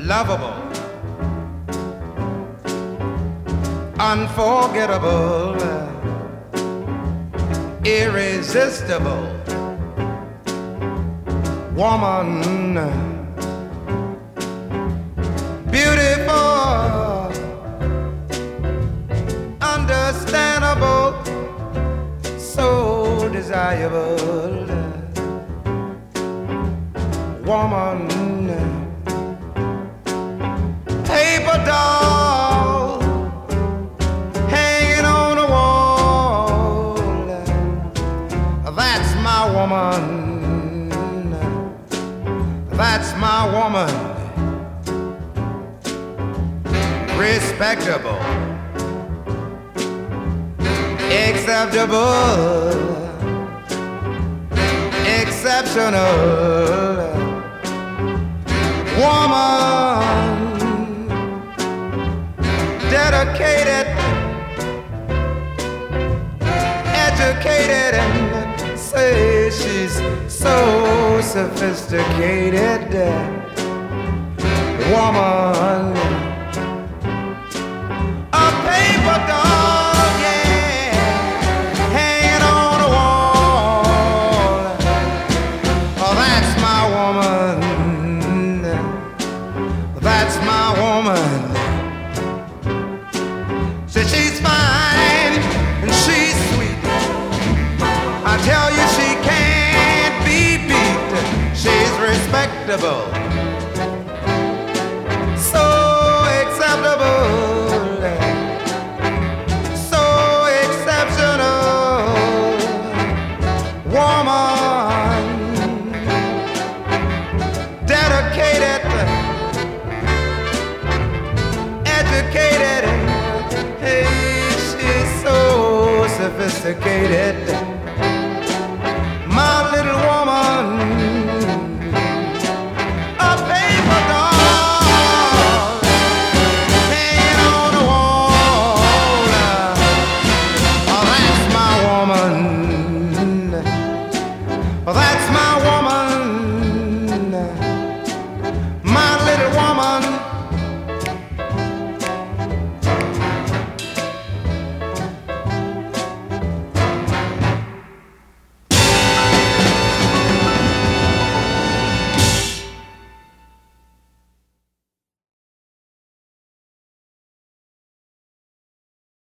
lovable, unforgettable, irresistible woman, beautiful, understandable, so desirable woman, paper doll hanging on the wall. That's my woman. That's my woman. Respectable, acceptable, exceptional woman, dedicated, educated, and say she's so sophisticated woman, a paper doll, yeah, hanging on the wall. Oh, that's my woman. That's my woman. Say she's fine and she's sweet. I tell you she can't be beat. She's respectable, so acceptable, so exceptional woman, dedicated, educated, hey, she's so sophisticated